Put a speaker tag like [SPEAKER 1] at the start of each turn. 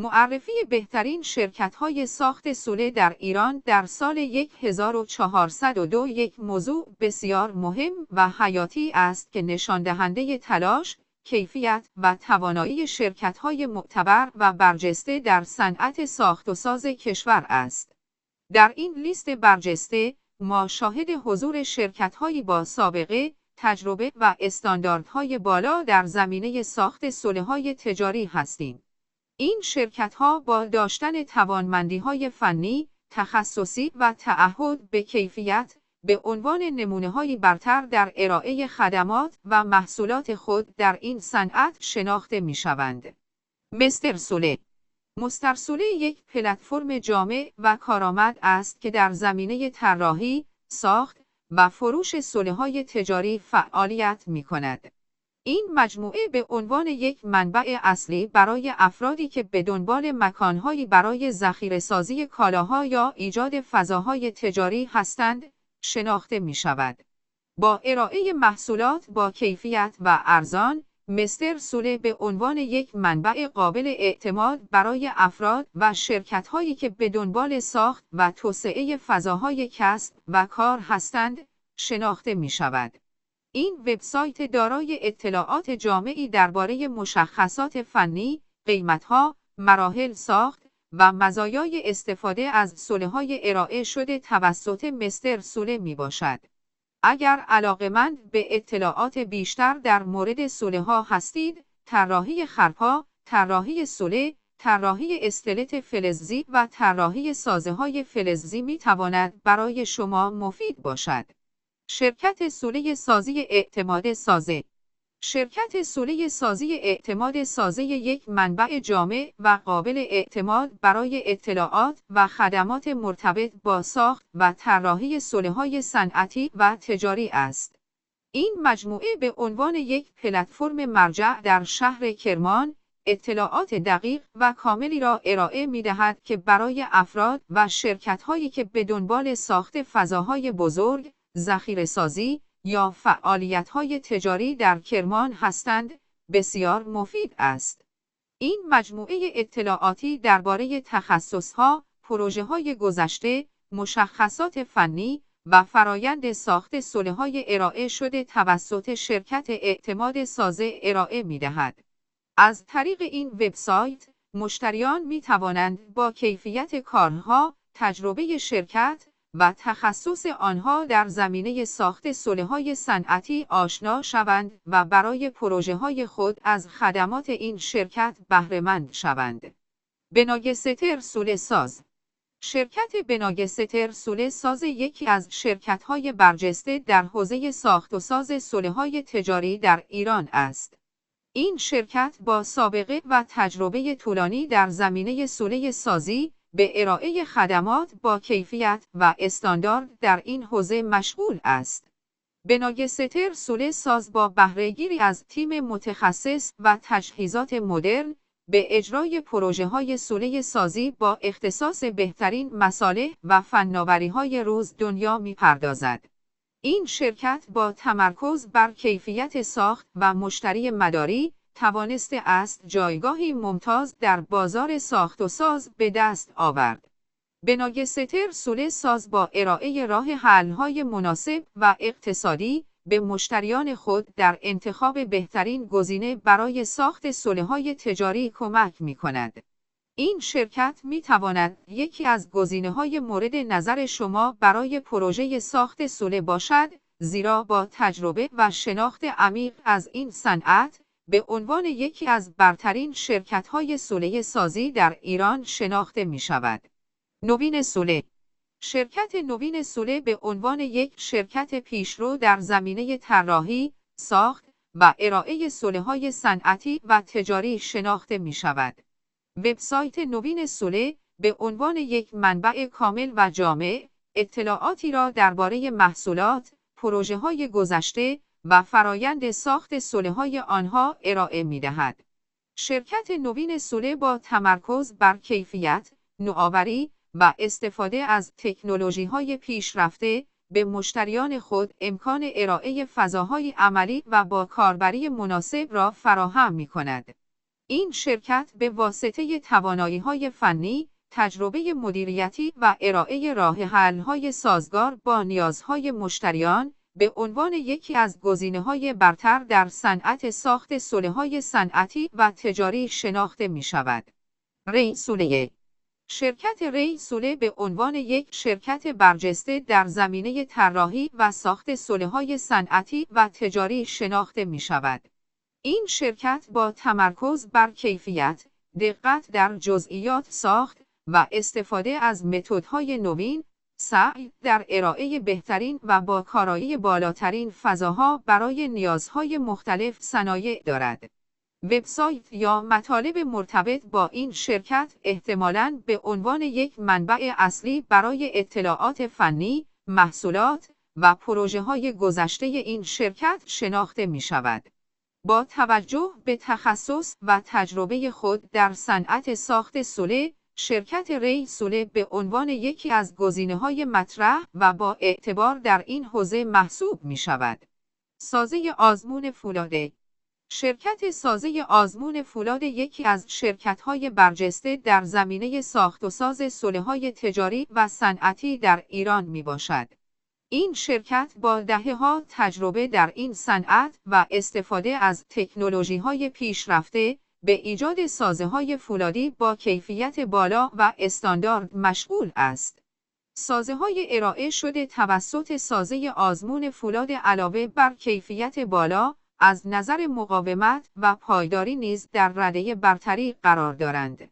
[SPEAKER 1] معرفی بهترین شرکت‌های ساخت سوله در ایران در سال 1402 یک موضوع بسیار مهم و حیاتی است که نشان‌دهنده تلاش، کیفیت و توانایی شرکت‌های معتبر و برجسته در صنعت ساخت‌وساز کشور است. در این لیست برجسته، ما شاهد حضور شرکت‌هایی با سابقه، تجربه و استانداردهای بالا در زمینه ساخت سلح‌های تجاری هستیم. این شرکت‌ها با داشتن توانمندی‌های فنی، تخصصی و تعهد به کیفیت، به عنوان نمونه‌هایی برتر در ارائه خدمات و محصولات خود در این صنعت شناخته می‌شوند. مستر سوله. مستر سوله یک پلتفرم جامع و کارآمد است که در زمینه طراحی، ساخت و فروش سلح‌های تجاری فعالیت می‌کند. این مجموعه به عنوان یک منبع اصلی برای افرادی که به دنبال مکان‌هایی برای ذخیره‌سازی کالاها یا ایجاد فضاهای تجاری هستند، شناخته می‌شود. با ارائه محصولات با کیفیت و ارزان، مستر سوله به عنوان یک منبع قابل اعتماد برای افراد و شرکت‌هایی که به دنبال ساخت و توسعه فضاهای کسب و کار هستند، شناخته می‌شود. این وبسایت دارای اطلاعات جامعی درباره مشخصات فنی، قیمت‌ها، مراحل ساخت و مزایای استفاده از سلح‌های ارائه شده توسط مستر سوله میباشد. اگر علاقه‌مند به اطلاعات بیشتر در مورد سلح‌ها هستید، طراحی خرپا، طراحی سله، طراحی اسکلت فلزی و طراحی سازه‌های فلزی میتواند برای شما مفید باشد. شرکت سوله سازی اعتماد سازه. شرکت سوله سازی اعتماد سازه یک منبع جامع و قابل اعتماد برای اطلاعات و خدمات مرتبط با ساخت و طراحی سلح‌های صنعتی و تجاری است. این مجموعه به عنوان یک پلتفرم مرجع در شهر کرمان، اطلاعات دقیق و کاملی را ارائه می‌دهد که برای افراد و شرکت‌هایی که به دنبال ساخت فضاهای بزرگ، ذخیره‌سازی یا فعالیت‌های تجاری در کرمان هستند، بسیار مفید است. این مجموعه اطلاعاتی درباره تخصص‌ها، پروژه‌های گذشته، مشخصات فنی و فرایند ساخت سلح‌های ارائه شده توسط شرکت اعتماد سازه ارائه می‌دهد. از طریق این وبسایت، مشتریان می‌توانند با کیفیت کارها، تجربه شرکت و تخصص آنها در زمینه ساخت سلح‌های صنعتی آشنا شوند و برای پروژه‌های خود از خدمات این شرکت بهره‌مند شوند. بناگستر سوله ساز. شرکت بناگستر سوله ساز یکی از شرکت‌های برجسته در حوزه ساخت‌وساز سلح‌های تجاری در ایران است. این شرکت با سابقه و تجربه طولانی در زمینه سوله سازی، به ارائه خدمات با کیفیت و استاندارد در این حوزه مشغول است. بناگستر سوله ساز با بهره‌گیری از تیم متخصص و تجهیزات مدرن، به اجرای پروژه‌های سوله سازی با اختصاص بهترین مصالح و فناوری‌های روز دنیا می‌پردازد. این شرکت با تمرکز بر کیفیت ساخت و مشتری مداری، توانسته است جایگاهی ممتاز در بازار ساخت و ساز به دست آورد. بناگستر سوله ساز با ارائه راه حل‌های مناسب و اقتصادی به مشتریان خود در انتخاب بهترین گزینه برای ساخت سلح‌های تجاری کمک می‌کند. این شرکت می‌تواند یکی از گزینه‌های مورد نظر شما برای پروژه ساخت سله باشد، زیرا با تجربه و شناخت عمیق از این صنعت، به عنوان یکی از برترین شرکت‌های سله سازی در ایران شناخته می‌شود. نوین سله. شرکت نوین سله به عنوان یک شرکت پیشرو در زمینه طراحی، ساخت و ارائه سلح‌های صنعتی و تجاری شناخته می‌شود. وبسایت نوین سله به عنوان یک منبع کامل و جامع، اطلاعاتی را درباره محصولات، پروژه‌های گذشته و فرایند ساخت سلح‌های آنها ارائه می‌دهد. شرکت نوین سله با تمرکز بر کیفیت، نوآوری و استفاده از تکنولوژی‌های پیشرفته، به مشتریان خود امکان ارائه فضاهای عملی و با کاربری مناسب را فراهم می‌کند. این شرکت به واسطه توانایی‌های فنی، تجربه مدیریتی و ارائه راه حل‌های سازگار با نیازهای مشتریان، به عنوان یکی از گزینه‌های برتر در صنعت ساخت صلحه‌های صنعتی و تجاری شناخته می‌شود. ری سوله. شرکت ری سوله به عنوان یک شرکت برجسته در زمینه طراحی و ساخت صلحه‌های صنعتی و تجاری شناخته می‌شود. این شرکت با تمرکز بر کیفیت، دقت در جزئیات ساخت و استفاده از متدهای نوین، سعی در ارائه بهترین و با کارایی بالاترین فضاها برای نیازهای مختلف صنایع دارد. وبسایت یا مطالب مرتبط با این شرکت احتمالاً به عنوان یک منبع اصلی برای اطلاعات فنی، محصولات و پروژه‌های گذشته این شرکت شناخته می‌شود. با توجه به تخصص و تجربه خود در صنعت ساخت صلح، شرکت ری سوله به عنوان یکی از گزینه‌های مطرح و با اعتبار در این حوزه محسوب می‌شود. سازه آزمون فولاده. شرکت سازه آزمون فولاد یکی از شرکت‌های برجسته در زمینه ساخت و ساز صلحه‌های تجاری و صنعتی در ایران میباشد. این شرکت با دهه‌ها تجربه در این صنعت و استفاده از تکنولوژی‌های پیشرفته به ایجاد سازه‌های فولادی با کیفیت بالا و استاندارد مشغول است. سازه‌های ارائه شده توسط سازه آزمون فولاد علاوه بر کیفیت بالا، از نظر مقاومت و پایداری نیز در رده برتری قرار دارند.